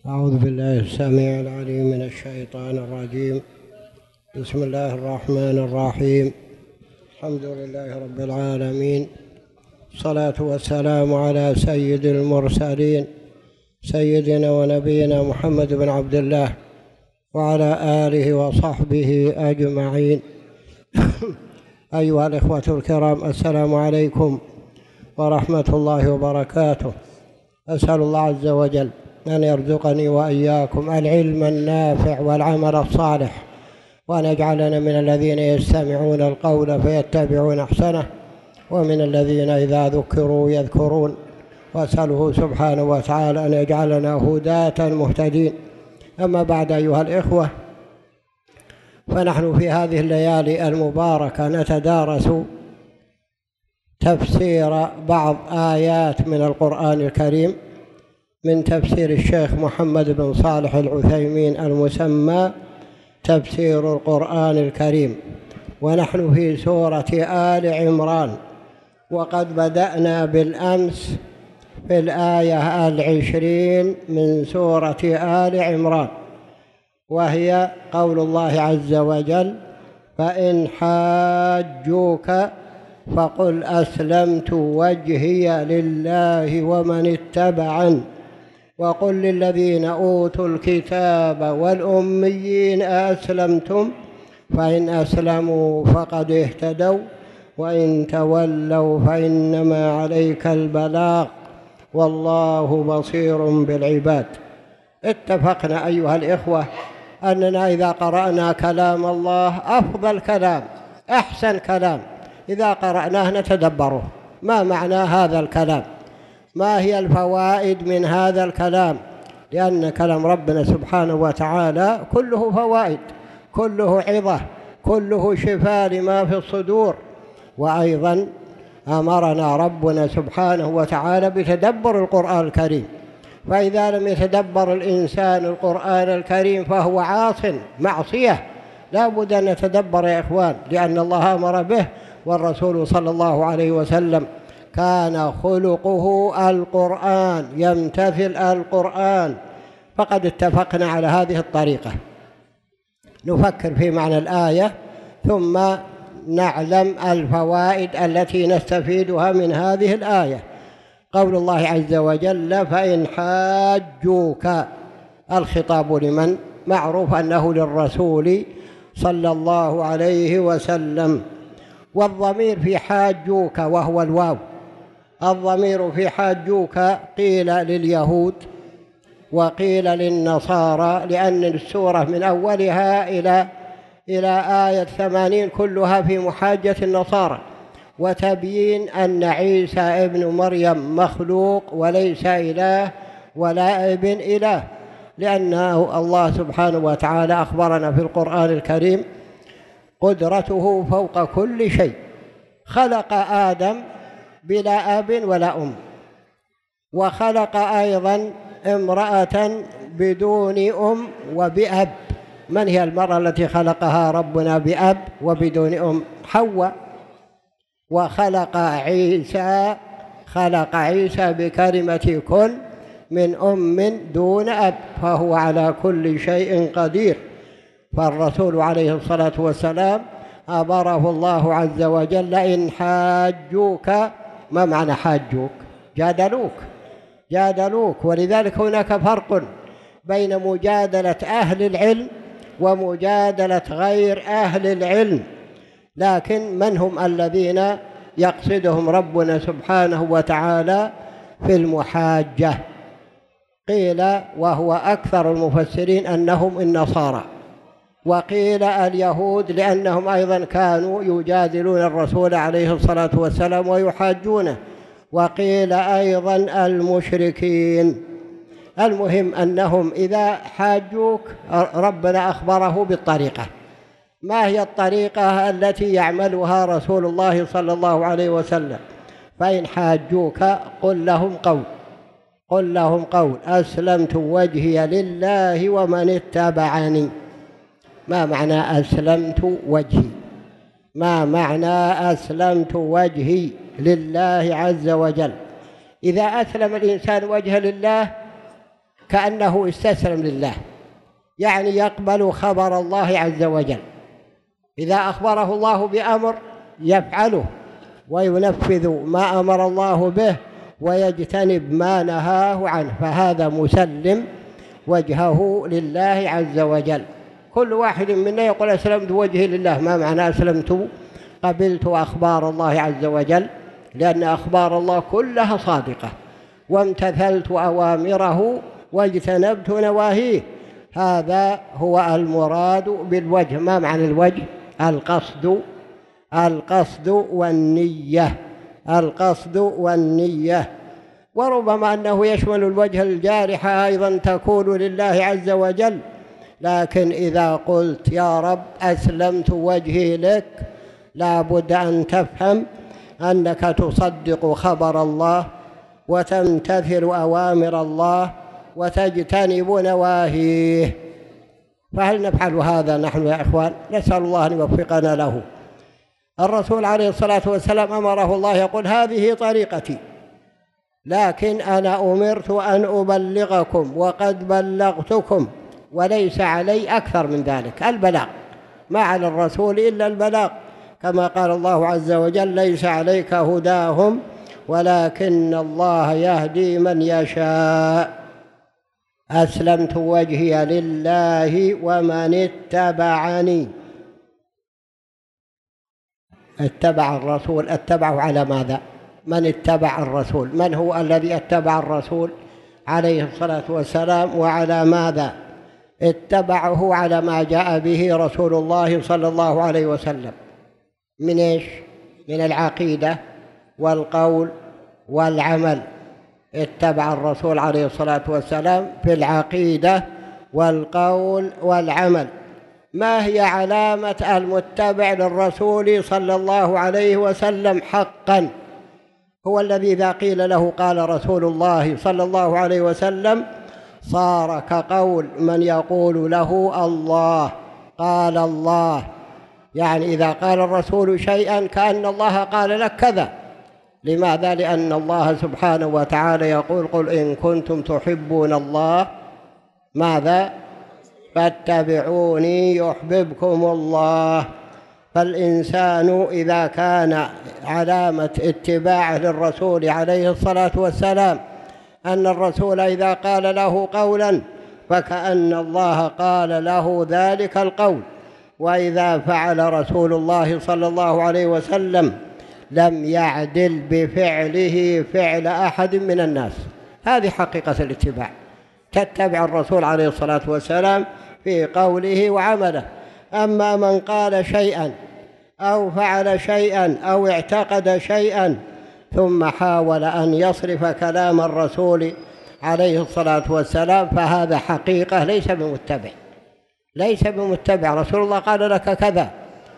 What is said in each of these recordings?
أعوذ بالله السميع العليم من الشيطان الرجيم. بسم الله الرحمن الرحيم. الحمد لله رب العالمين، الصلاة والسلام على سيد المرسلين سيدنا ونبينا محمد بن عبد الله وعلى آله وصحبه أجمعين. أيها الإخوة الكرام، السلام عليكم ورحمة الله وبركاته. أسأل الله عز وجل أن يرزقني وإياكم العلم النافع والعمل الصالح، وأن يجعلنا من الذين يستمعون القول فيتبعون أحسنه، ومن الذين إذا ذكروا يذكرون. وأسأله سبحانه وتعالى أن يجعلنا هداة مهتدين. أما بعد، أيها الإخوة، فنحن في هذه الليالي المباركة نتدارس تفسير بعض آيات من القرآن الكريم من تفسير الشيخ محمد بن صالح العثيمين المسمى تفسير القرآن الكريم، ونحن في سورة آل عمران، وقد بدأنا بالأمس في الآية 20 من سورة آل عمران، وهي قول الله عز وجل: فإن حاجوك فقل أسلمت وجهي لله ومن اتبعني وقل للذين أوتوا الكتاب والأميين أسلمتم فإن أسلموا فقد اهتدوا وإن تولوا فإنما عليك البلاغ والله بصير بالعباد. اتفقنا أيها الإخوة أننا إذا قرأنا كلام الله أفضل كلام، أحسن كلام، إذا قرأناه نتدبره. ما معنى هذا الكلام؟ ما هي الفوائد من هذا الكلام؟ لأن كلام ربنا سبحانه وتعالى كله فوائد، كله عظة، كله شفاء لما في الصدور. وأيضا أمرنا ربنا سبحانه وتعالى بتدبر القرآن الكريم، فإذا لم يتدبر الإنسان القرآن الكريم فهو عاص، معصية. لا بد أن نتدبر يا إخوان، لأن الله أمر به، والرسول صلى الله عليه وسلم كان خلقه القرآن، يمتثل القرآن. فقد اتفقنا على هذه الطريقة. نفكر في معنى الآية ثم نعلم الفوائد التي نستفيدها من هذه الآية. قول الله عز وجل: فإن حاجوك، الخطاب لمن؟ معروف أنه للرسول صلى الله عليه وسلم، والضمير في حاجوك وهو الواو. الضمير في حاجوك قيل لليهود وقيل للنصارى، لأن السورة من أولها إلى آية 80 كلها في محاجة النصارى وتبيين أن عيسى ابن مريم مخلوق وليس إله ولا ابن إله، لأنه الله سبحانه وتعالى أخبرنا في القرآن الكريم قدرته فوق كل شيء. خلق آدم بلا أب ولا أم، وخلق أيضا امرأة بدون أم وبأب. من هي المرأة التي خلقها ربنا بأب وبدون أم؟ حواء. وخلق عيسى، خلق عيسى بكلمة كن من أم دون أب، فهو على كل شيء قدير. فالرسول عليه الصلاة والسلام أمره الله عز وجل: إن حاجوك. ما معنى حاجوك؟ جادلوك. ولذلك هناك فرق بين مجادلة أهل العلم ومجادلة غير أهل العلم. لكن من هم الذين يقصدهم ربنا سبحانه وتعالى في المحاجة؟ قيل، وهو أكثر المفسرين، أنهم النصارى، وقيل اليهود، لأنهم أيضا كانوا يجادلون الرسول عليه الصلاة والسلام ويحاجونه، وقيل أيضا المشركين. المهم أنهم إذا حاجوك ربنا أخبره بالطريقة. ما هي الطريقة التي يعملها رسول الله صلى الله عليه وسلم؟ فإن حاجوك قل لهم قول أسلمت وجهي لله ومن اتبعني. ما معنى أسلمت وجهي؟ ما معنى أسلمت وجهي لله عز وجل؟ إذا أسلم الإنسان وجهه لله كأنه استسلم لله، يعني يقبل خبر الله عز وجل. إذا أخبره الله بأمر يفعله وينفذ ما أمر الله به ويجتنب ما نهاه عنه، فهذا مسلم وجهه لله عز وجل. كل واحد منا يقول أسلمت وجهي لله. ما معنى أسلمت؟ قبلت أخبار الله عز وجل، لأن أخبار الله كلها صادقة، وامتثلت أوامره واجتنبت نواهيه. هذا هو المراد بالوجه. ما معنى الوجه؟ القصد والنية. القصد والنية. وربما أنه يشمل الوجه الجارحة أيضا تكون لله عز وجل، لكن إذا قلت يا رب أسلمت وجهي لك لا بد أن تفهم أنك تصدق خبر الله وتمتثل أوامر الله وتجتنب نواهيه. فهل نفعل هذا نحن يا إخوان؟ نسأل الله أن يوفقنا له. الرسول عليه الصلاة والسلام أمره الله يقول هذه طريقتي، لكن أنا أمرت أن أبلغكم وقد بلغتكم وليس علي أكثر من ذلك. البلاغ، ما على الرسول إلا البلاغ، كما قال الله عز وجل ليس عليك هداهم ولكن الله يهدي من يشاء. أسلمت وجهي لله ومن اتبعني. اتبع الرسول، اتبعه على ماذا؟ من اتبع الرسول؟ من هو الذي اتبع الرسول عليه الصلاة والسلام وعلى ماذا؟ اتبعه على ما جاء به رسول الله صلى الله عليه وسلم من إيش؟ من العقيدة والقول والعمل. اتبع الرسول عليه الصلاة والسلام في العقيدة والقول والعمل. ما هي علامة المتبع للرسول صلى الله عليه وسلم حقا؟ هو الذي إذا قيل له قال رسول الله صلى الله عليه وسلم صار كقول من يقول له الله قال الله، يعني إذا قال الرسول شيئا كأن الله قال لك كذا. لماذا؟ لأن الله سبحانه وتعالى يقول قل إن كنتم تحبون الله ماذا؟ فاتبعوني يحببكم الله. فالإنسان إذا كان علامة اتباعه للرسول عليه الصلاة والسلام أن الرسول إذا قال له قولا فكأن الله قال له ذلك القول، وإذا فعل رسول الله صلى الله عليه وسلم لم يعدل بفعله فعل أحد من الناس. هذه حقيقة الاتباع، تتبع الرسول عليه الصلاة والسلام في قوله وعمله. أما من قال شيئا أو فعل شيئا أو اعتقد شيئا ثم حاول أن يصرف كلام الرسول عليه الصلاة والسلام فهذا حقيقة ليس بمتبع، ليس بمتبع. رسول الله قال لك كذا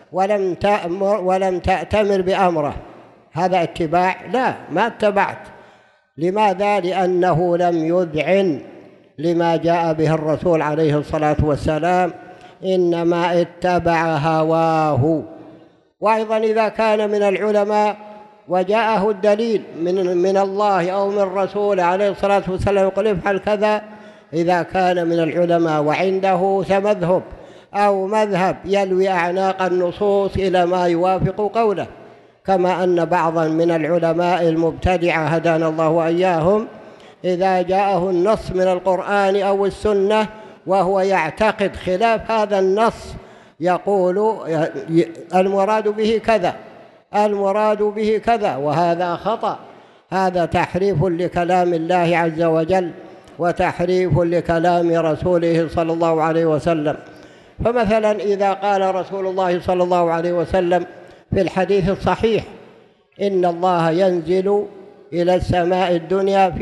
ولم تأتمر بأمره، هذا اتباع؟ لا، ما اتبعت. لماذا؟ لأنه لم يذعن لما جاء به الرسول عليه الصلاة والسلام، إنما اتبع هواه. وأيضا إذا كان من العلماء وجاءه الدليل من الله أو من الرسول عليه الصلاة والسلام يقول افعل كذا، إذا كان من العلماء وعنده تمذهب أو مذهب يلوي أعناق النصوص إلى ما يوافق قوله، كما أن بعضا من العلماء المبتدعة هدانا الله وإياهم إذا جاءه النص من القرآن أو السنة وهو يعتقد خلاف هذا النص يقول المراد به كذا، المراد به كذا، وهذا خطأ. هذا تحريف لكلام الله عز وجل وتحريف لكلام رسوله صلى الله عليه وسلم. فمثلا إذا قال رسول الله صلى الله عليه وسلم في الحديث الصحيح إن الله ينزل إلى السماء الدنيا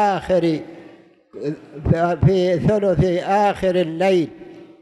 في ثلث آخر الليل،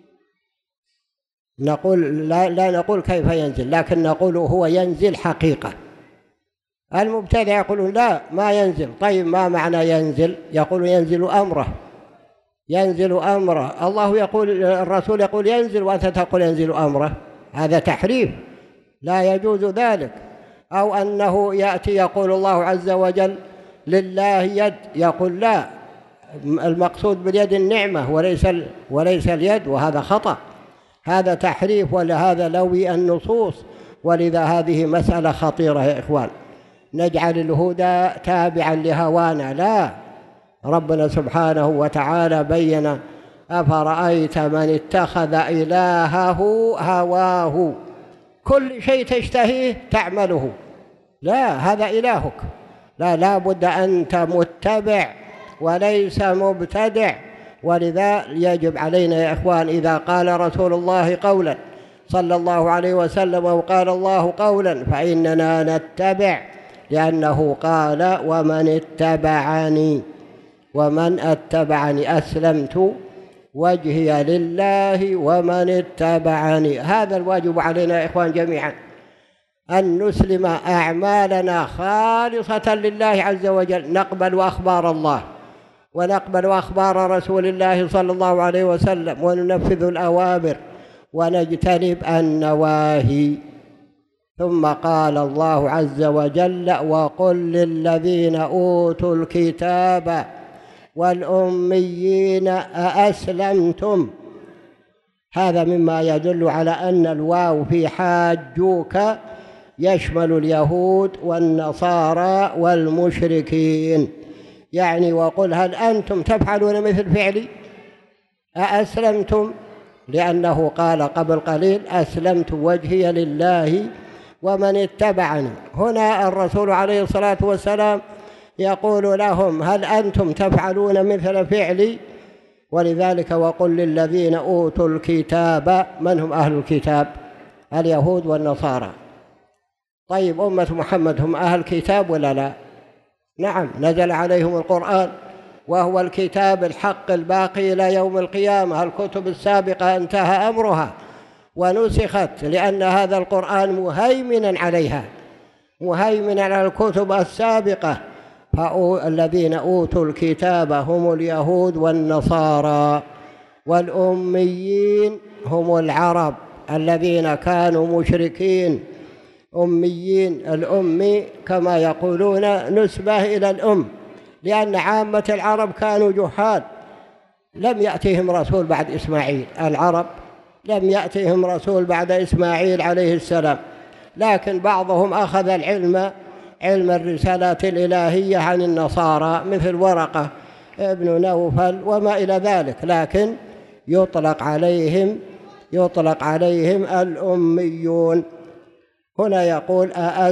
نقول لا نقول كيف ينزل، لكن نقول هو ينزل حقيقة. المبتدع يقولون لا ما ينزل. طيب ما معنى ينزل؟ يقول ينزل أمره، ينزل أمره. الله يقول، الرسول يقول ينزل وأنت تقول ينزل أمره، هذا تحريف لا يجوز ذلك. أو أنه يأتي يقول الله عز وجل لله يد، يقول لا، المقصود باليد النعمة وليس اليد، وهذا خطأ، هذا تحريف، ولهذا لوي النصوص. ولذا هذه مسألة خطيرة يا إخوان، نجعل الهدى تابعا لهوانا، لا. ربنا سبحانه وتعالى بين: أفرأيت من اتخذ إلهه هواه، كل شيء تشتهيه تعمله، لا، هذا إلهك، لا بد أنت متبع وليس مبتدع. ولذا يجب علينا يا إخوان إذا قال رسول الله قولا صلى الله عليه وسلم أو قال الله قولا فإننا نتبع، لأنه قال: ومن اتبعني أسلمت وجهي لله ومن اتبعني. هذا الواجب علينا يا إخوان جميعا، أن نسلم أعمالنا خالصة لله عز وجل، نقبل أخبار الله ونقبل أخبار رسول الله صلى الله عليه وسلم، وننفذ الأوامر ونجتنب النواهي. ثم قال الله عز وجل: وقل للذين أوتوا الكتاب والأميين أأسلمتم. هذا مما يدل على أن الواو في حاجوك يشمل اليهود والنصارى والمشركين. يعني وقل هل أنتم تفعلون مثل فعلي؟ أأسلمتم، لأنه قال قبل قليل: أسلمت وجهي لله ومن اتبعني. هنا الرسول عليه الصلاة والسلام يقول لهم: هل أنتم تفعلون مثل فعلي؟ ولذلك وقل للذين أوتوا الكتاب. من هم أهل الكتاب؟ اليهود والنصارى. طيب أمة محمد هم أهل الكتاب ولا لا؟ نعم، نزل عليهم القرآن وهو الكتاب الحق الباقي إلى يوم القيامة. الكتب السابقة انتهى أمرها ونسخت، لأن هذا القرآن مهيمنا عليها، مهيمنا على الكتب السابقة. فالذين أوتوا الكتاب هم اليهود والنصارى، والأميين هم العرب الذين كانوا مشركين أميين. الأمي كما يقولون نسبة إلى الأم، لأن عامة العرب كانوا جهال، لم يأتيهم رسول بعد إسماعيل. العرب لم يأتيهم رسول بعد إسماعيل عليه السلام، لكن بعضهم أخذ علم الرسالات الإلهية عن النصارى مثل ورقة ابن نوفل وما إلى ذلك، لكن يطلق عليهم الأميون. هنا يقول: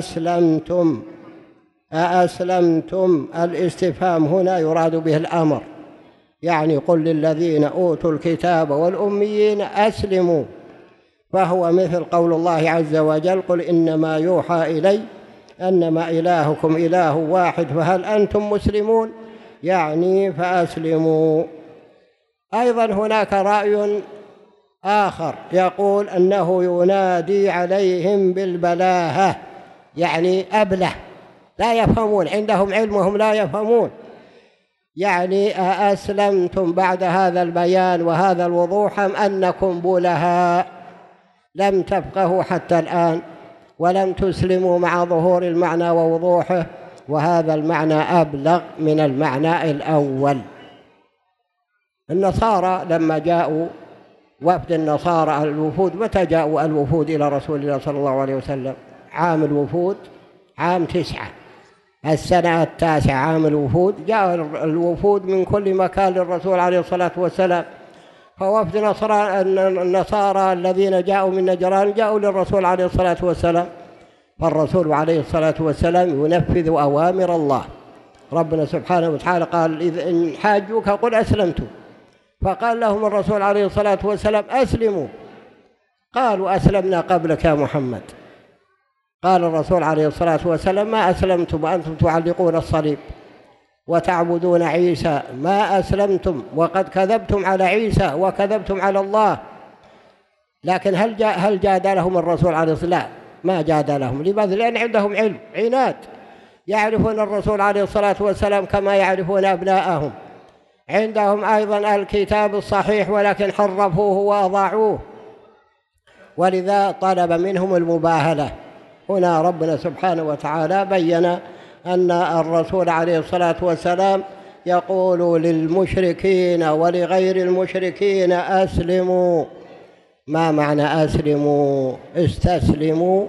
أأسلمتم. الاستفهام هنا يراد به الأمر، يعني قل للذين أوتوا الكتاب والأميين أسلموا، فهو مثل قول الله عز وجل: قل إنما يوحى إلي أنما إلهكم إله واحد فهل أنتم مسلمون، يعني فأسلموا. أيضا هناك رأي آخر يقول أنه ينادي عليهم بالبلاهة، يعني أبله، لا يفهمون، عندهم علم وهم لا يفهمون. يعني أأسلمتم بعد هذا البيان وهذا الوضوح أم أنكم بلهاء لم تفقهوا حتى الآن ولم تسلموا مع ظهور المعنى ووضوحه؟ وهذا المعنى أبلغ من المعنى الأول. النصارى لما جاءوا وفد النصارى الوفود، متى جاءوا الوفود إلى رسول الله صلى الله عليه وسلم؟ عام الوفود عام 9، السنة 9 عام الوفود. جاء الوفود من كل مكان للرسول عليه الصلاة والسلام. فوفد النصارى الذين جاءوا من نجران جاءوا للرسول عليه الصلاة والسلام، فالرسول عليه الصلاة والسلام ينفذ أوامر الله. ربنا سبحانه وتعالى قال: إذا إن حاجوك قل أسلمت، فقال لهم الرسول عليه الصلاة والسلام: أسلموا. قالوا: أسلمنا قبلك يا محمد. قال الرسول عليه الصلاة والسلام: ما أسلمتم وأنتم تعلقون الصليب وتعبدون عيسى، ما أسلمتم وقد كذبتم على عيسى وكذبتم على الله. لكن هل جادلهم الرسول عليه الصلاة والسلام؟ لا، ما جادلهم. لماذا؟ لأن عندهم علم، عناد، يعرفون الرسول عليه الصلاة والسلام كما يعرفون أبناءهم. عندهم أيضا الكتاب الصحيح ولكن حرفوه وأضاعوه، ولذا طلب منهم المباهلة. هنا ربنا سبحانه وتعالى بين أن الرسول عليه الصلاة والسلام يقول للمشركين ولغير المشركين أسلموا. ما معنى أسلموا؟ استسلموا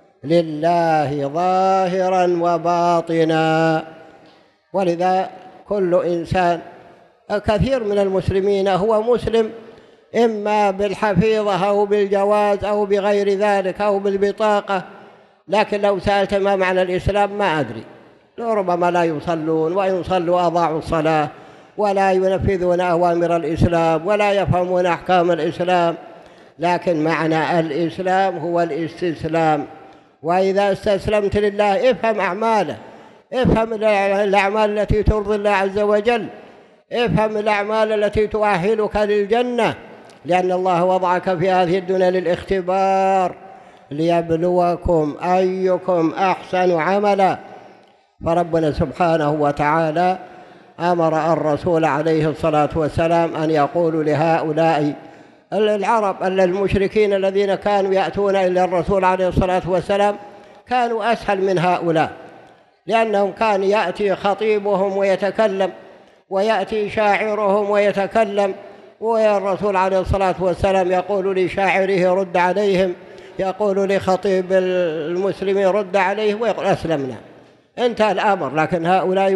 لله ظاهرا وباطنا. ولذا كل إنسان، كثير من المسلمين هو مسلم إما بالحفيظة أو بالجواز أو بغير ذلك أو بالبطاقة، لكن لو سألت ما معنى الإسلام ما أدري. ربما لا يصلون، وإن صلوا أضاعوا الصلاة، ولا ينفذون أوامر الإسلام، ولا يفهمون أحكام الإسلام. لكن معنى الإسلام هو الاستسلام. وإذا استسلمت لله افهم أعماله، افهم الأعمال التي ترضي الله عز وجل، افهم الأعمال التي تؤهلك للجنة، لأن الله وضعك في هذه الدنيا للاختبار ليبلوكم أيكم أحسن عملا. فربنا سبحانه وتعالى أمر الرسول عليه الصلاة والسلام أن يقول لهؤلاء العرب المشركين الذين كانوا يأتون إلى الرسول عليه الصلاة والسلام، كانوا أسهل من هؤلاء، لأنهم كان يأتي خطيبهم ويتكلم، ويأتي شاعرهم ويتكلم، والرسول عليه الصلاة والسلام يقول لشاعره رد عليهم، يقول لخطيب المسلمين رد عليه، ويقول أسلمنا، انتهى الأمر. لكن هؤلاء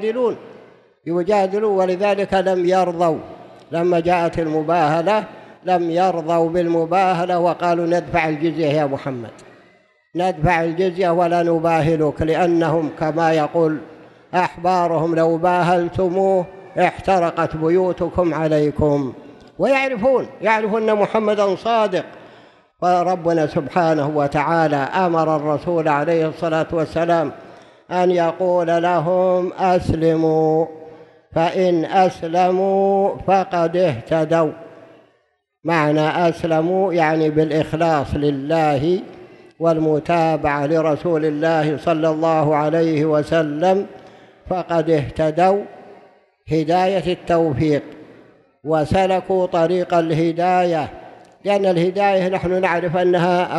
يجادلون، ولذلك لم يرضوا. لما جاءت المباهلة لم يرضوا بالمباهلة، وقالوا ندفع الجزية يا محمد، ندفع الجزية ولا نباهلك، لأنهم كما يقول أحبارهم لو باهلتموه احترقت بيوتكم عليكم. ويعرفون أن محمدا صادق. فربنا سبحانه وتعالى أمر الرسول عليه الصلاة والسلام أن يقول لهم أسلموا، فإن أسلموا فقد اهتدوا. معنى أسلموا يعني بالإخلاص لله والمتابعة لرسول الله صلى الله عليه وسلم، فقد اهتدوا هداية التوفيق وسلكوا طريق الهداية. لأن الهداية نحن نعرف أنها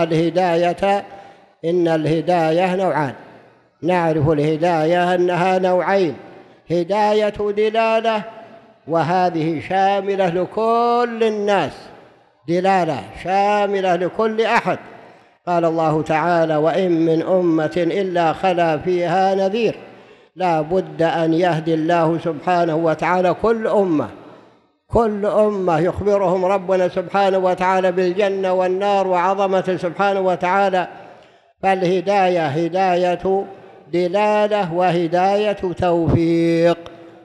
إن الهداية نوعان. نعرف الهداية أنها نوعين: هداية دلالة، وهذه شاملة لكل الناس، دلالة شاملة لكل أحد. قال الله تعالى: وإن من أمة إلا خلا فيها نذير. لا بد أن يهدي الله سبحانه وتعالى كل أمة يخبرهم ربنا سبحانه وتعالى بالجنة والنار وعظمة سبحانه وتعالى. فالهداية هداية دلالة وهداية توفيق.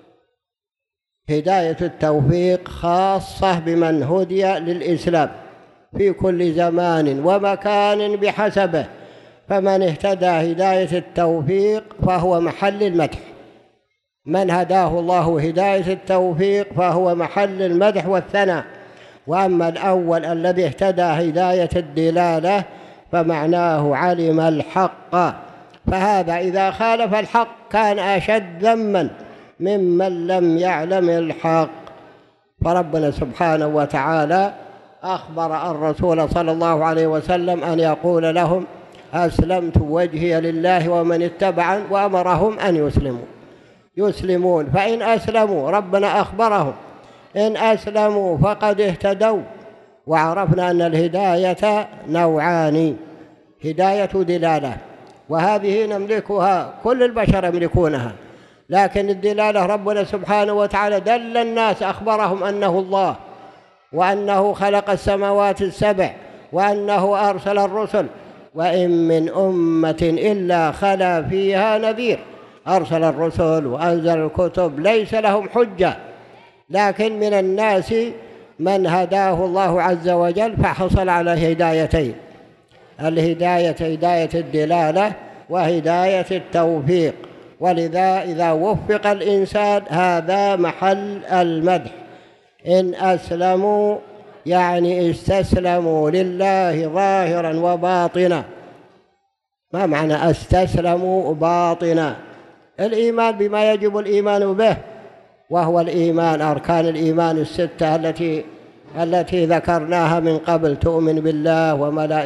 هداية التوفيق خاصة بمن هدي للإسلام في كل زمان ومكان بحسبه، فمن اهتدى هداية التوفيق فهو محل المدح. من هداه الله هداية التوفيق فهو محل المدح والثناء. وأما الأول الذي اهتدى هداية الدلالة فمعناه علم الحق، فهذا إذا خالف الحق كان أشد ذما ممن لم يعلم الحق. فربنا سبحانه وتعالى أخبر الرسول صلى الله عليه وسلم أن يقول لهم: أسلمت وجهي لله ومن اتبعني، وأمرهم أن يسلمون. فإن أسلموا، ربنا أخبرهم إن أسلموا فقد اهتدوا. وعرفنا أن الهداية نوعان: هداية دلالة، وهذه نملكها، كل البشر يملكونها، لكن الدلالة ربنا سبحانه وتعالى دل الناس، أخبرهم أنه الله، وأنه خلق السماوات السبع، وأنه أرسل الرسل. وإن من أمة إلا خلا فيها نذير. أرسل الرسل وأنزل الكتب، ليس لهم حجة. لكن من الناس من هداه الله عز وجل فحصل على هدايتين: الهداية هداية الدلالة وهداية التوفيق. ولذا إذا وفق الإنسان هذا محل المدح. إن أسلموا يعني استسلموا لله ظاهرا وباطنا. ما معنى استسلموا باطنا؟ الإيمان بما يجب الإيمان به، وهو الإيمان، أركان الإيمان الستة التي ذكرناها من قبل: تؤمن بالله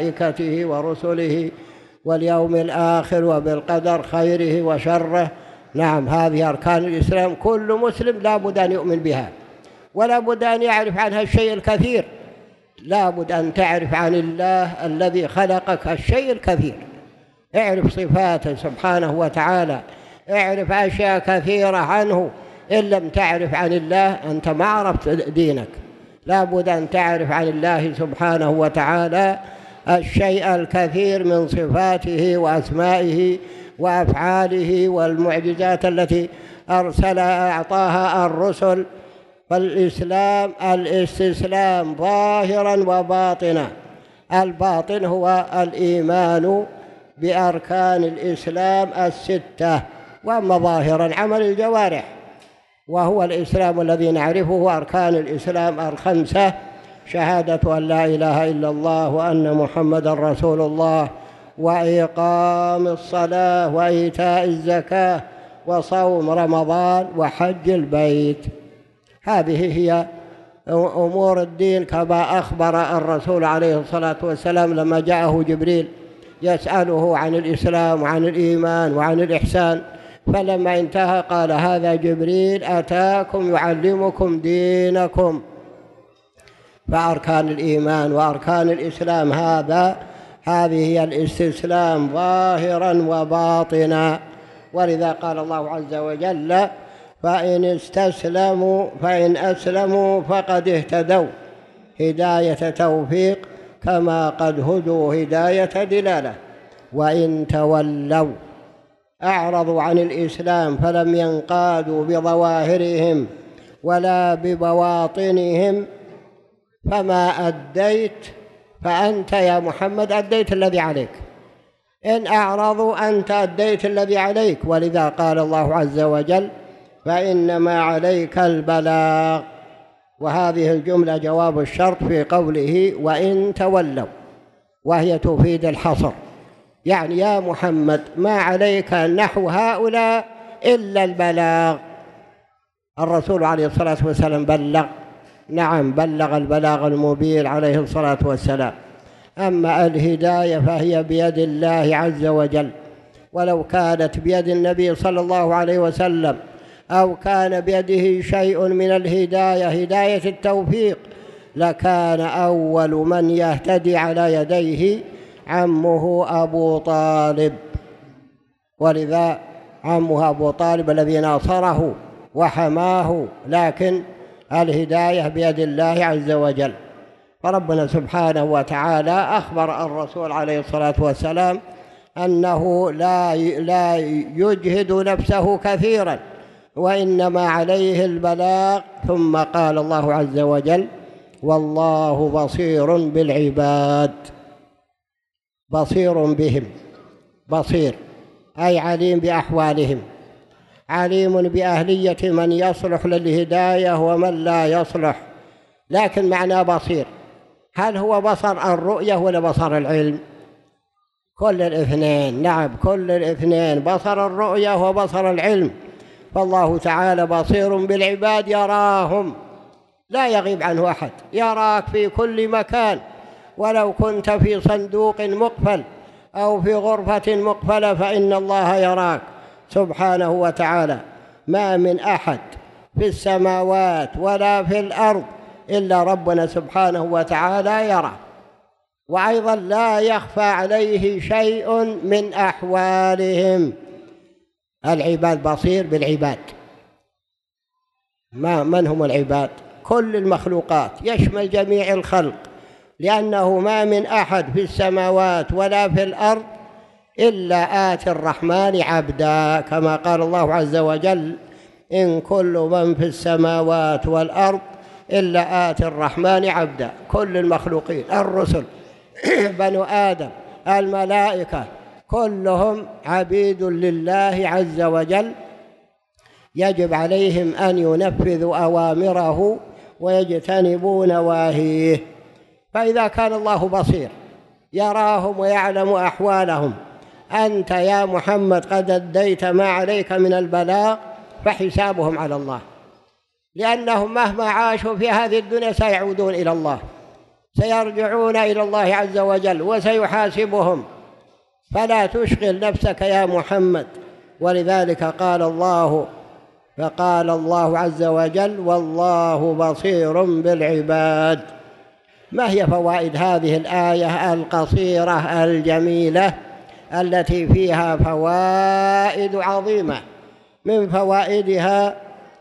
وملائكته ورسله واليوم الآخر وبالقدر خيره وشره. نعم، هذه أركان الإسلام، كل مسلم لا بد أن يؤمن بها، ولا بد أن يعرف عنها الشيء الكثير. لا بد أن تعرف عن الله الذي خلقك الشيء الكثير، اعرف صفاته سبحانه وتعالى، اعرف أشياء كثيرة عنه. إن لم تعرف عن الله أنت ما عرفت دينك. لا بد أن تعرف عن الله سبحانه وتعالى الشيء الكثير من صفاته وأسمائه وأفعاله والمعجزات التي أعطاها الرسل. فالإسلام الاستسلام ظاهرا وباطنا. الباطن هو الإيمان بأركان الإسلام الستة، وأما ظاهرا عمل الجوارح، وهو الإسلام الذي نعرفه أركان الإسلام الخمسة: شهادة أن لا إله إلا الله وأن محمدا رسول الله، وإقام الصلاة، وإيتاء الزكاة، وصوم رمضان، وحج البيت. هذه هي أمور الدين كما أخبر الرسول عليه الصلاة والسلام لما جاءه جبريل يسأله عن الإسلام وعن الإيمان وعن الإحسان، فلما انتهى قال: هذا جبريل أتاكم يعلمكم دينكم. فأركان الإيمان وأركان الإسلام هذه هي الاستسلام ظاهرا وباطنا. ولذا قال الله عز وجل: فإن أسلموا فقد اهتدوا هداية توفيق كما قد هدوا هداية دلالة، وإن تولوا أعرضوا عن الإسلام فلم ينقادوا بظواهرهم ولا ببواطنهم فما أديت، فأنت يا محمد أديت الذي عليك. إن أعرضوا أنت أديت الذي عليك. ولذا قال الله عز وجل: فإنما عليك البلاغ. وهذه الجملة جواب الشرط في قوله: وإن تولوا، وهي تفيد الحصر، يعني يا محمد ما عليك نحو هؤلاء إلا البلاغ. الرسول عليه الصلاة والسلام بلغ، نعم بلغ البلاغ المبين عليه الصلاة والسلام. أما الهداية فهي بيد الله عز وجل، ولو كانت بيد النبي صلى الله عليه وسلم أو كان بيده شيء من الهداية، هداية التوفيق، لكان أول من يهتدي على يديه عمه أبو طالب. ولذا عمه أبو طالب الذي ناصره وحماه، لكن الهداية بيد الله عز وجل. فربنا سبحانه وتعالى أخبر الرسول عليه الصلاة والسلام أنه لا يجهد نفسه كثيرا، وإنما عليه البلاغ. ثم قال الله عز وجل: والله بصير بالعباد. بصير بهم، بصير أي عليم بأحوالهم، عليم بأهلية من يصلح للهداية ومن لا يصلح. لكن معنى بصير، هل هو بصر الرؤية ولا بصر العلم؟ كل الاثنين، نعم كل الاثنين، بصر الرؤية وبصر العلم. فالله تعالى بصير بالعباد، يراهم لا يغيب عنه أحد، يراك في كل مكان، ولو كنت في صندوق مقفل أو في غرفة مقفلة فإن الله يراك سبحانه وتعالى. ما من أحد في السماوات ولا في الأرض إلا ربنا سبحانه وتعالى يرى. وأيضا لا يخفى عليه شيء من أحوالهم. العباد بصير بالعباد. من هم العباد؟ كل المخلوقات، يشمل جميع الخلق، لأنه ما من أحد في السماوات ولا في الأرض إلا آتي الرحمن عبدا، كما قال الله عز وجل: إن كل من في السماوات والأرض إلا آتي الرحمن عبدا. كل المخلوقين، الرسل، بنو آدم، الملائكة، كلهم عبيد لله عز وجل، يجب عليهم أن ينفذوا أوامره ويجتنبوا نواهيه. فإذا كان الله بصير يراهم ويعلم أحوالهم، أنت يا محمد قد أديت ما عليك من البلاغ، فحسابهم على الله، لأنهم مهما عاشوا في هذه الدنيا سيعودون إلى الله، سيرجعون إلى الله عز وجل وسيحاسبهم. فلا تشغل نفسك يا محمد ولذلك فقال الله عز وجل: والله بصير بالعباد. ما هي فوائد هذه الآية القصيرة الجميلة التي فيها فوائد عظيمة؟ من فوائدها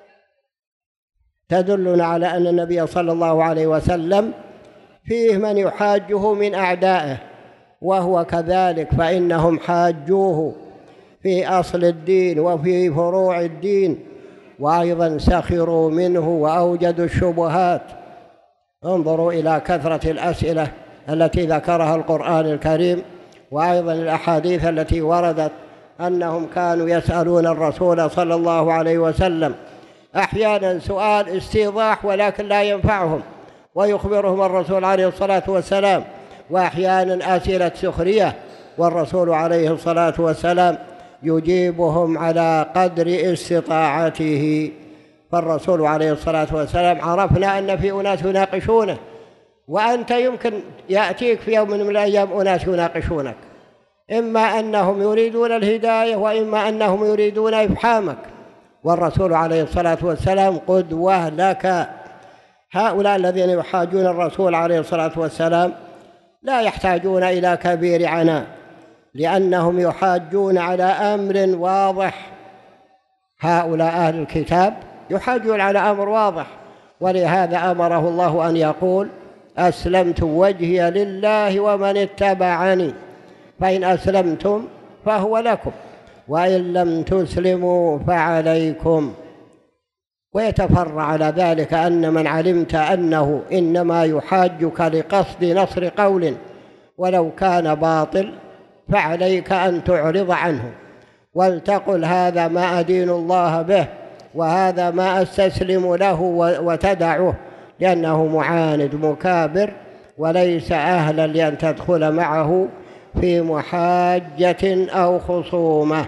تدلنا على أن النبي صلى الله عليه وسلم فيه من يحاجه من أعدائه، وهو كذلك، فإنهم حاجوه في أصل الدين وفي فروع الدين، وأيضا سخروا منه وأوجدوا الشبهات. انظروا إلى كثرة الأسئلة التي ذكرها القرآن الكريم، وأيضا الأحاديث التي وردت أنهم كانوا يسألون الرسول صلى الله عليه وسلم أحيانا سؤال استيضاح ولكن لا ينفعهم ويخبرهم الرسول عليه الصلاة والسلام، وأحيانا أسئلة سخرية والرسول عليه الصلاة والسلام يجيبهم على قدر استطاعته. فالرسول عليه الصلاة والسلام عرفنا أن في أناس يناقشونه، وأنت يمكن يأتيك في يوم من الأيام أناس يناقشونك، إما أنهم يريدون الهداية وإما أنهم يريدون إفحامك، والرسول عليه الصلاة والسلام قدوة لك. هؤلاء الذين يحاجون الرسول عليه الصلاة والسلام لا يحتاجون إلى كبير عناء، لأنهم يحاجون على أمر واضح. هؤلاء أهل الكتاب يحاجون على أمر واضح، ولهذا أمره الله أن يقول: أسلمت وجهي لله ومن اتبعني، فإن أسلمتم فهو لكم وإن لم تسلموا فعليكم. ويتفرع على ذلك أن من علمت أنه إنما يحاجك لقصد نصر قول ولو كان باطل، فعليك أن تعرض عنه ولتقل: هذا ما أدين الله به وهذا ما أستسلم له، وتدعه، لأنه معاند مكابر وليس أهلا لأن تدخل معه في محاجة أو خصومة.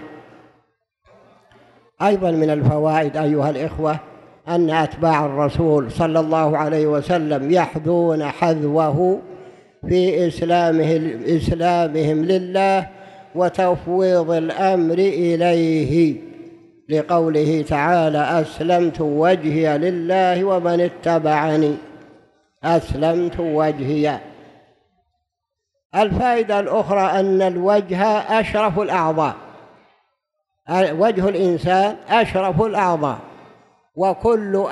أيضا من الفوائد أيها الإخوة أن أتباع الرسول صلى الله عليه وسلم يحذون حذوه في إسلامهم لله وتفويض الأمر إليه، لقوله تعالى: أسلمت وجهي لله ومن اتبعني. أسلمت وجهي. الفائدة الأخرى أن الوجه أشرف الأعضاء، وجه الإنسان أشرف الأعضاء، وكل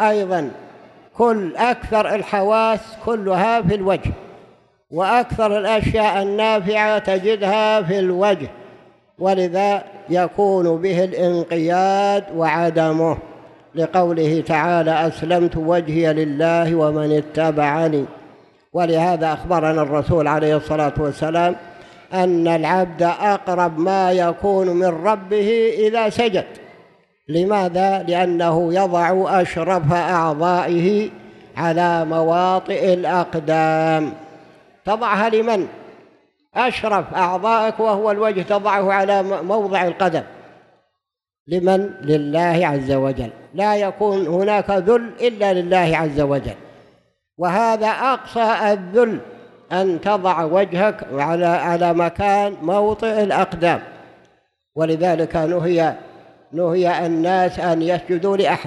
أكثر الحواس كلها في الوجه، وأكثر الأشياء النافعة تجدها في الوجه، ولذا يكون به الانقياد وعدمه، لقوله تعالى: أسلمت وجهي لله ومن اتبعني. ولهذا أخبرنا الرسول عليه الصلاة والسلام أن العبد أقرب ما يكون من ربه إذا سجد. لماذا؟ لأنه يضع أشرف أعضائه على مواطئ الأقدام. تضعها لمن؟ أشرف أعضائك وهو الوجه تضعه على موضع القدم. لمن؟ لله عز وجل. لا يكون هناك ذل إلا لله عز وجل، وهذا أقصى الذل، أن تضع وجهك على مكان موطئ الأقدام. ولذلك نهي الناس أن يسجدوا لأحد،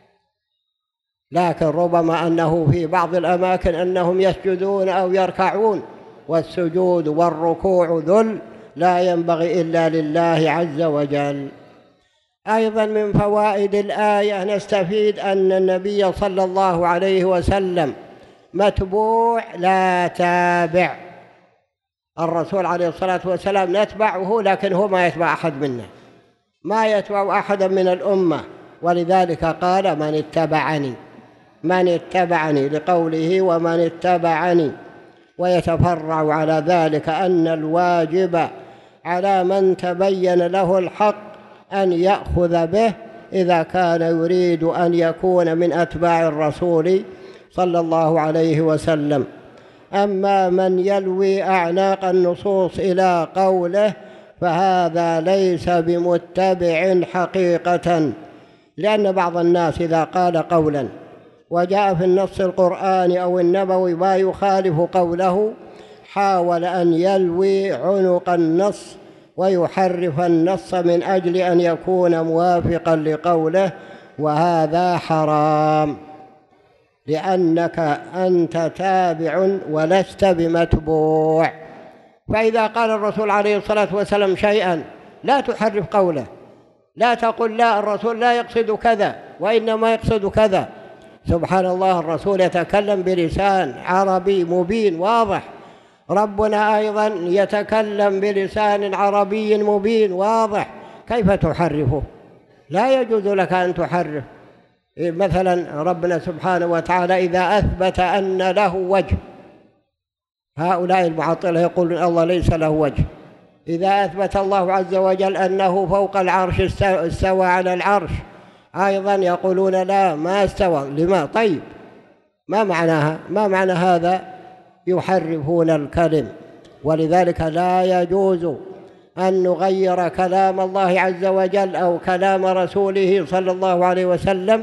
لكن ربما أنه في بعض الأماكن أنهم يسجدون أو يركعون، والسجود والركوع ذل لا ينبغي إلا لله عز وجل. أيضا من فوائد الآية نستفيد أن النبي صلى الله عليه وسلم متبوع لا تابع. الرسول عليه الصلاة والسلام نتبعه، لكن هو ما يتبع أحد منا، ما يتبع أحدا من الأمة. ولذلك قال: من اتبعني، من اتبعني، لقوله: ومن اتبعني. ويتفرع على ذلك أن الواجب على من تبين له الحق أن يأخذ به إذا كان يريد أن يكون من أتباع الرسول صلى الله عليه وسلم. أما من يلوي أعناق النصوص إلى قوله فهذا ليس بمتبع حقيقة، لأن بعض الناس إذا قال قولا وجاء في النص القرآني أو النبوي ما يخالف قوله حاول أن يلوي عنق النص ويحرف النص من أجل أن يكون موافقا لقوله، وهذا حرام، لأنك أنت تابع ولست بمتبوع. فإذا قال الرسول عليه الصلاة والسلام شيئا لا تحرف قوله، لا تقل لا الرسول لا يقصد كذا وإنما يقصد كذا. سبحان الله، الرسول يتكلم بلسان عربي مبين واضح، ربنا أيضا يتكلم بلسان عربي مبين واضح، كيف تحرفه؟ لا يجوز لك أن تحرف. مثلا ربنا سبحانه وتعالى إذا أثبت أن له وجه، هؤلاء المعطلة يقولون الله ليس له وجه. إذا أثبت الله عز وجل أنه فوق العرش استوى على العرش، أيضا يقولون لا ما استوى. لما؟ طيب ما معناها؟ ما معنى هذا؟ يحرفون الكلم. ولذلك لا يجوز أن نغير كلام الله عز وجل أو كلام رسوله صلى الله عليه وسلم،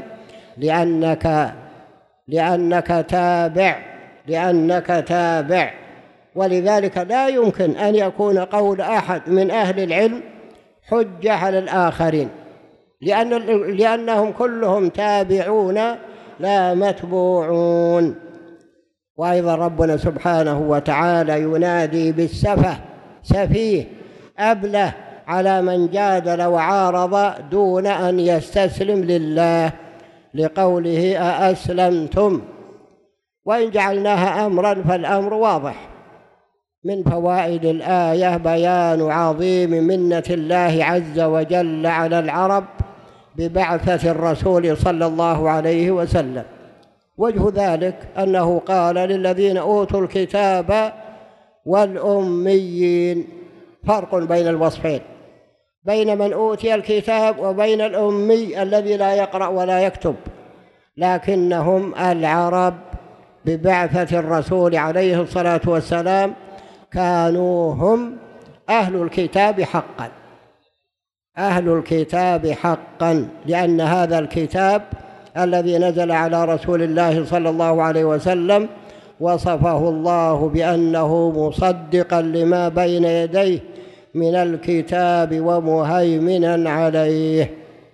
لأنك تابع. ولذلك لا يمكن أن يكون قول أحد من أهل العلم حجة على الآخرين، لأنهم كلهم تابعون لا متبوعون. وأيضا ربنا سبحانه وتعالى ينادي بالسفه، سفيه أبله، على من جادل وعارض دون أن يستسلم لله، لقوله أأسلمتم. وإن جعلناها أمرا فالأمر واضح. من فوائد الآية بيان عظيم منة الله عز وجل على العرب ببعثة الرسول صلى الله عليه وسلم. وجه ذلك أنه قال للذين أوتوا الكتاب والأميين، فرق بين الوصفين، بين من أوتي الكتاب وبين الأمي الذي لا يقرأ ولا يكتب، لكنهم العرب ببعثة الرسول عليه الصلاة والسلام كانوا هم أهل الكتاب حقا، أهل الكتاب حقا، لأن هذا الكتاب الذي نزل على رسول الله صلى الله عليه وسلم وصفه الله بأنه مصدقا لما بين يديه من الكتاب ومهيمنا عليه.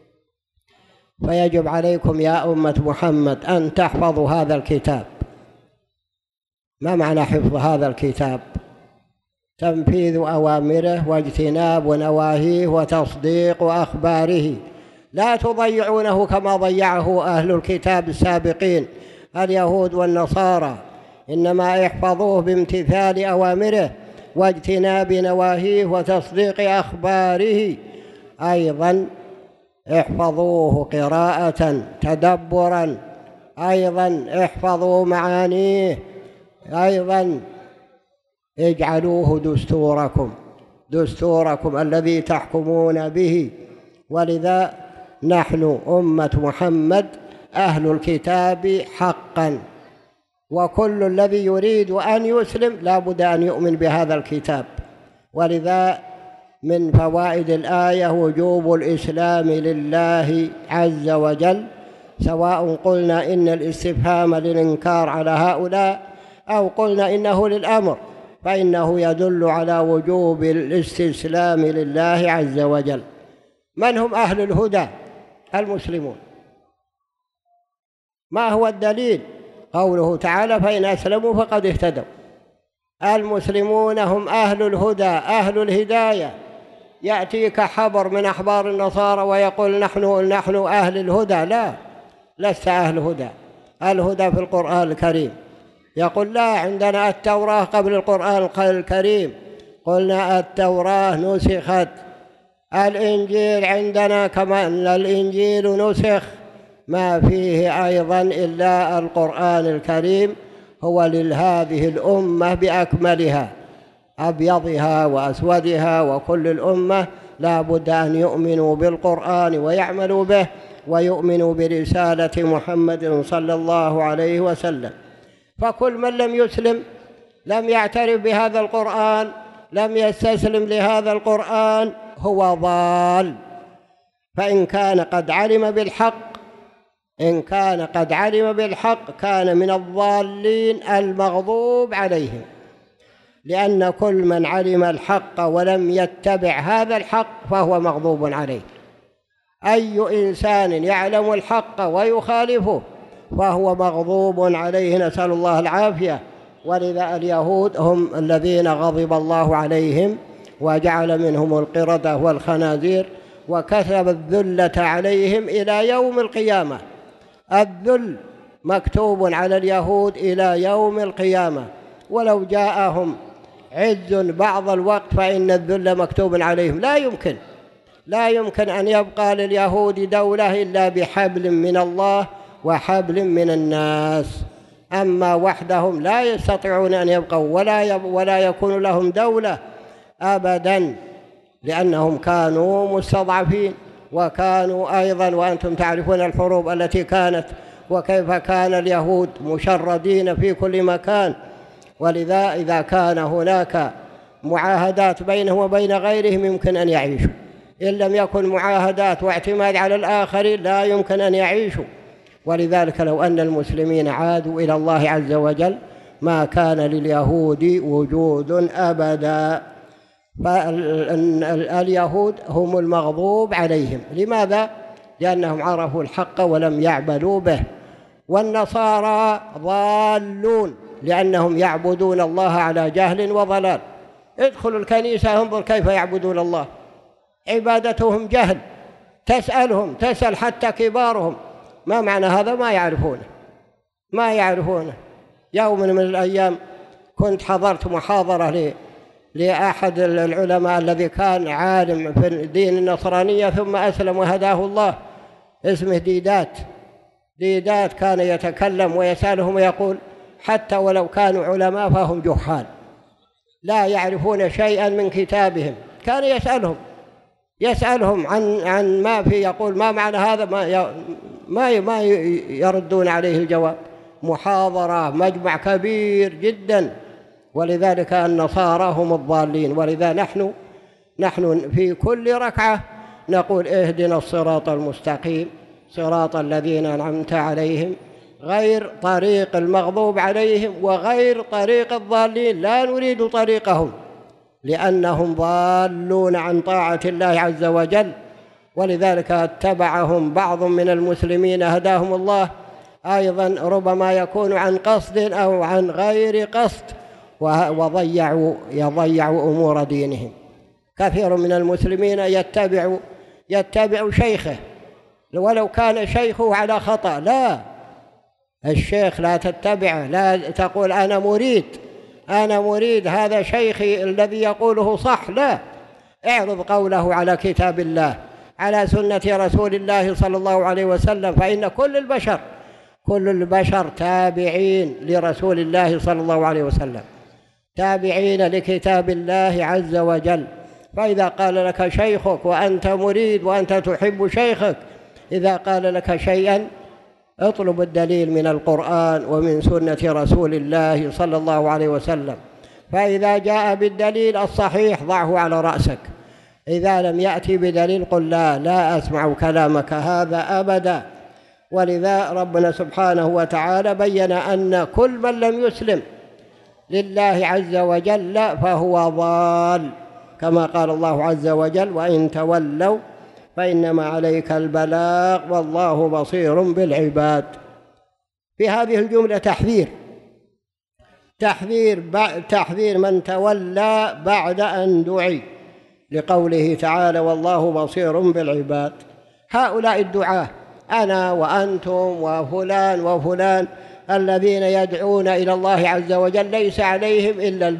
فيجب عليكم يا أمة محمد أن تحفظوا هذا الكتاب. ما معنى حفظ هذا الكتاب؟ تنفيذ أوامره واجتناب نواهيه وتصديق أخباره، لا تضيعونه كما ضيعه أهل الكتاب السابقين اليهود والنصارى، إنما احفظوه بامتثال أوامره واجتناب نواهيه وتصديق أخباره. أيضا احفظوه قراءة تدبرا، أيضا احفظوا معانيه، أيضا اجعلوه دستوركم الذي تحكمون به. ولذا نحن أمة محمد أهل الكتاب حقا، وكل الذي يريد أن يسلم لا بد أن يؤمن بهذا الكتاب. ولذا من فوائد الآية وجوب الإسلام لله عز وجل، سواء قلنا إن الاستفهام للإنكار على هؤلاء أو قلنا إنه للأمر، فإنه يدل على وجوب الاستسلام لله عز وجل. من هم أهل الهدى؟ المسلمون. ما هو الدليل؟ قوله تعالى فإن أسلموا فقد اهتدوا. المسلمون هم أهل الهدى، أهل الهداية. يأتيك حبر من أحبار النصارى ويقول نحن أهل الهدى. لا، لست أهل هدى. الهدى في القرآن الكريم. يقول لا، عندنا التوراة قبل القرآن الكريم. قلنا التوراة نسخت. الإنجيل عندنا كمان الإنجيل نسخ، ما فيه أيضا إلا القرآن الكريم هو لهذه الأمة بأكملها، أبيضها وأسودها، وكل الأمة لا بد أن يؤمنوا بالقرآن ويعملوا به ويؤمنوا برسالة محمد صلى الله عليه وسلم. فكل من لم يسلم، لم يعترف بهذا القرآن، لم يستسلم لهذا القرآن، هو ضال. فإن كان قد علم بالحق كان من الضالين المغضوب عليهم. لأن كل من علم الحق ولم يتبع هذا الحق فهو مغضوب عليه. أي إنسان يعلم الحق ويخالفه فهو مغضوب عليه، نسأل الله العافية. ولذا اليهود هم الذين غضب الله عليهم وجعل منهم القردة والخنازير وكتب الذلة عليهم إلى يوم القيامة. الذل مكتوب على اليهود إلى يوم القيامة، ولو جاءهم عز بعض الوقت فإن الذل مكتوب عليهم. لا يمكن أن يبقى لليهود دولة إلا بحبل من الله وحبل من الناس. أما وحدهم لا يستطيعون أن يبقوا ولا يكون لهم دولة أبدا، لأنهم كانوا مستضعفين، وكانوا أيضا وأنتم تعرفون الحروب التي كانت وكيف كان اليهود مشردين في كل مكان. ولذا إذا كان هناك معاهدات بينهم وبين غيرهم يمكن أن يعيشوا، إن لم يكن معاهدات واعتماد على الآخرين لا يمكن أن يعيشوا. ولذلك لو أن المسلمين عادوا إلى الله عز وجل ما كان لليهود وجود أبدا. فاليهود هم المغضوب عليهم. لماذا؟ لأنهم عرفوا الحق ولم يعملوا به. والنصارى ضالون لأنهم يعبدون الله على جهل وضلال. ادخلوا الكنيسة انظر كيف يعبدون الله، عبادتهم جهل. تسأل حتى كبارهم ما معنى هذا، ما يعرفونه. يوم من الأيام كنت حضرت محاضرة لأحد العلماء الذي كان عالم في الدين النصرانية ثم أسلم وهداه الله، اسمه ديدات. كان يتكلم ويسألهم ويقول حتى ولو كانوا علماء فهم جهال لا يعرفون شيئا من كتابهم. كان يسألهم عن ما في، يقول ما معنى هذا، ما يردون عليه الجواب. محاضرة مجمع كبير جدا. ولذلك النصارى هم الضالين. ولذا نحن في كل ركعة نقول اهدنا الصراط المستقيم صراط الذين أنعمت عليهم غير طريق المغضوب عليهم وغير طريق الضالين، لا نريد طريقهم لأنهم ضالون عن طاعة الله عز وجل. ولذلك اتبعهم بعض من المسلمين هداهم الله أيضا ربما يكون عن قصد أو عن غير قصد، يضيعوا أمور دينهم. كثير من المسلمين يتبع شيخه ولو كان شيخه على خطأ. لا، الشيخ لا تتبعه، لا تقول أنا مريد هذا شيخي الذي يقوله صح. لا، اعرض قوله على كتاب الله على سنة رسول الله صلى الله عليه وسلم، فإن كل البشر تابعين لرسول الله صلى الله عليه وسلم، تابعين لكتاب الله عز وجل. فإذا قال لك شيخك وأنت مريد وأنت تحب شيخك، إذا قال لك شيئا اطلب الدليل من القرآن ومن سنة رسول الله صلى الله عليه وسلم. فإذا جاء بالدليل الصحيح ضعه على رأسك، إذا لم يأتي بدليل قل لا أسمع كلامك هذا أبدا. ولذا ربنا سبحانه وتعالى بين أن كل من لم يسلم لله عز وجل فهو ضال، كما قال الله عز وجل وإن تولوا فإنما عليك البلاغ والله بصير بالعباد. في هذه الجملة تحذير من تولى بعد أن دعي، لقوله تعالى والله بصير بالعباد. هؤلاء الدعاة أنا وأنتم وفلان الذين يدعون إلى الله عز وجل ليس عليهم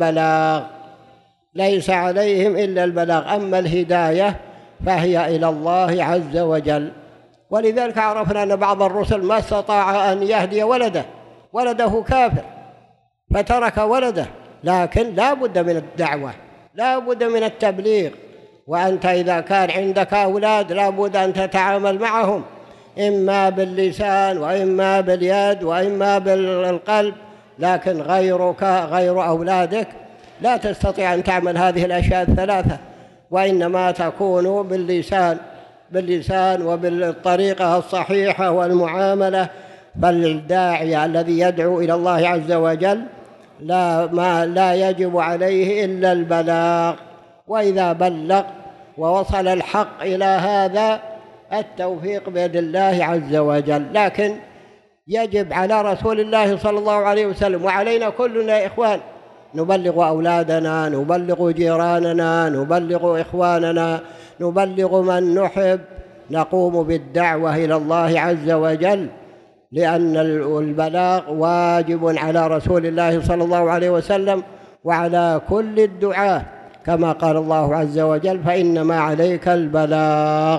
إلا البلاغ، أما الهداية فهي إلى الله عز وجل. ولذلك عرفنا أن بعض الرسل ما استطاع أن يهدي ولده كافر فترك ولده، لكن لا بد من الدعوة، لا بد من التبليغ. وأنت إذا كان عندك أولاد لا بد أن تتعامل معهم إما باللسان وإما باليد وإما بالقلب، لكن غير أولادك لا تستطيع أن تعمل هذه الأشياء الثلاثة، وإنما تكون باللسان وبالطريقة الصحيحة والمعاملة. بل الداعي الذي يدعو إلى الله عز وجل لا يجب عليه إلا البلاغ، وإذا بلغ ووصل الحق إلى هذا التوفيق بيد الله عز وجل. لكن يجب على رسول الله صلى الله عليه وسلم وعلينا كلنا يا إخوان نبلغ أولادنا، نبلغ جيراننا، نبلغ إخواننا، نبلغ من نحب، نقوم بالدعوة إلى الله عز وجل، لأن البلاغ واجب على رسول الله صلى الله عليه وسلم وعلى كل الدعاة، كما قال الله عز وجل: فإنما عليك البلاغ.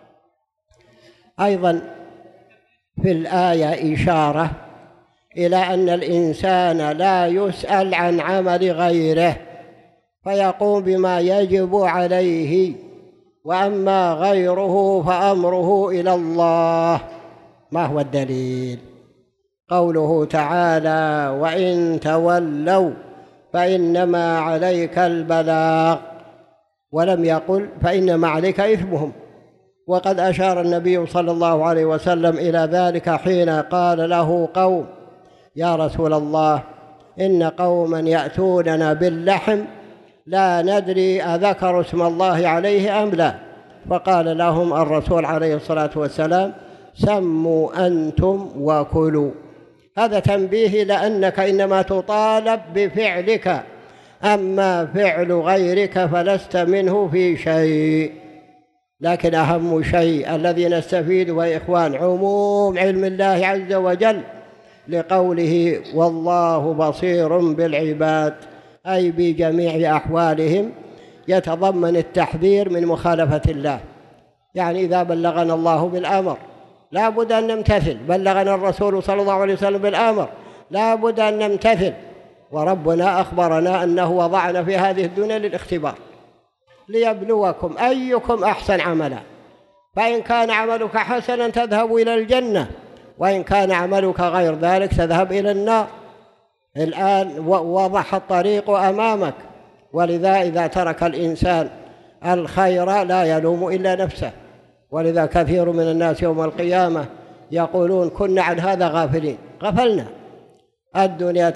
أيضا في الآية إشارة إلى أن الإنسان لا يسأل عن عمل غيره فيقوم بما يجب عليه، وأما غيره فأمره إلى الله. ما هو الدليل؟ قوله تعالى: وإن تولوا فإنما عليك البلاغ، ولم يقل فإنما عليك إثمهم. وقد أشار النبي صلى الله عليه وسلم إلى ذلك حين قال له قوم: يا رسول الله، إن قوما يأتوننا باللحم لا ندري أذكر اسم الله عليه أم لا، فقال لهم الرسول عليه الصلاة والسلام: سموا أنتم وكلوا. هذا تنبيه لأنك إنما تطالب بفعلك، أما فعل غيرك فلست منه في شيء. لكن أهم شيء الذي نستفيده يا إخوان عموم علم الله عز وجل لقوله: والله بصير بالعباد، أي بجميع أحوالهم، يتضمن التحذير من مخالفة الله. يعني إذا بلغنا الله بالأمر لا بد أن نمتثل، بلغنا الرسول صلى الله عليه وسلم بالأمر لا بد أن نمتثل. وربنا أخبرنا أنه وضعنا في هذه الدنيا للاختبار، ليبلوكم أيكم أحسن عملا، فإن كان عملك حسنا تذهب إلى الجنة، وإن كان عملك غير ذلك تذهب إلى النار. الآن وضح الطريق أمامك، ولذا إذا ترك الإنسان الخير لا يلوم إلا نفسه. ولذا كثير من الناس يوم القيامة يقولون: كنا عن هذا غافلين. غفلنا. الدنيا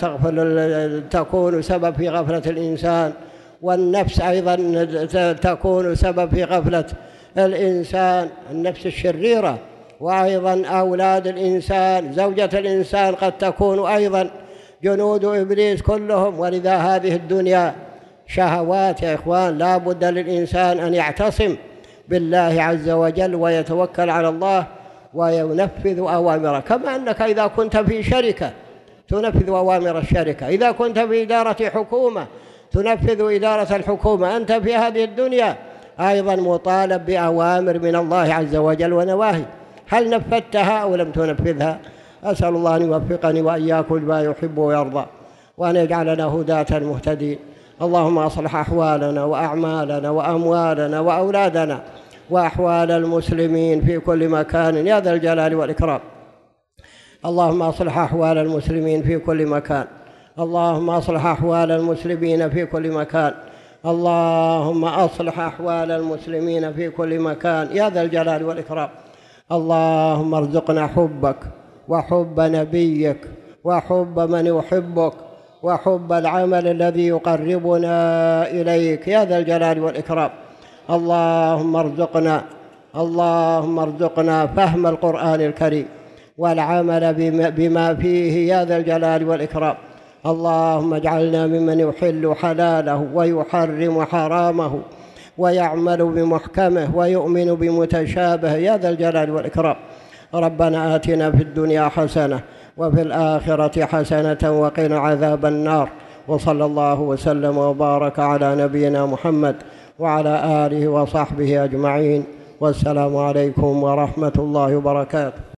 تكون سبب في غفلة الإنسان، والنفس أيضا تكون سبب في غفلة الإنسان، النفس الشريرة، وأيضا أولاد الإنسان، زوجة الإنسان قد تكون أيضا جنود إبليس كلهم. ولذا هذه الدنيا شهوات يا إخوان، لا بد للإنسان أن يعتصم بالله عز وجل ويتوكل على الله وينفذ أوامره، كما أنك إذا كنت في شركة تنفذ أوامر الشركة، إذا كنت في إدارة حكومة تنفذ إدارة الحكومة. أنت في هذه الدنيا أيضا مطالب بأوامر من الله عز وجل ونواهي. هل نفذتها أو لم تنفذها؟ أسأل الله أن يوفقني وإياكم لما يحب ويرضى، وأن يجعلنا هداة مهتدين. اللهم أصلح أحوالنا وأعمالنا وأموالنا وأولادنا وأحوال المسلمين في كل مكان يا ذا الجلال والإكرام. اللهم أصلح أحوال المسلمين في كل مكان، اللهم أصلح أحوال المسلمين في كل مكان، اللهم أصلح أحوال المسلمين في كل مكان يا ذا الجلال والإكرام. اللهم ارزقنا حبك وحب نبيك وحب من يحبك وحب العمل الذي يقربنا إليك يا ذا الجلال والإكرام. اللهم ارزقنا فهم القرآن الكريم والعمل بما فيه يا ذا الجلال والإكرام. اللهم اجعلنا ممن يحل حلاله ويحرم حرامه ويعمل بمحكمه ويؤمن بمتشابه يا ذا الجلال والإكرام. ربنا آتنا في الدنيا حسنة وفي الآخرة حسنة وقنا عذاب النار، وصلى الله وسلم وبارك على نبينا محمد وعلى آله وصحبه أجمعين، والسلام عليكم ورحمة الله وبركاته.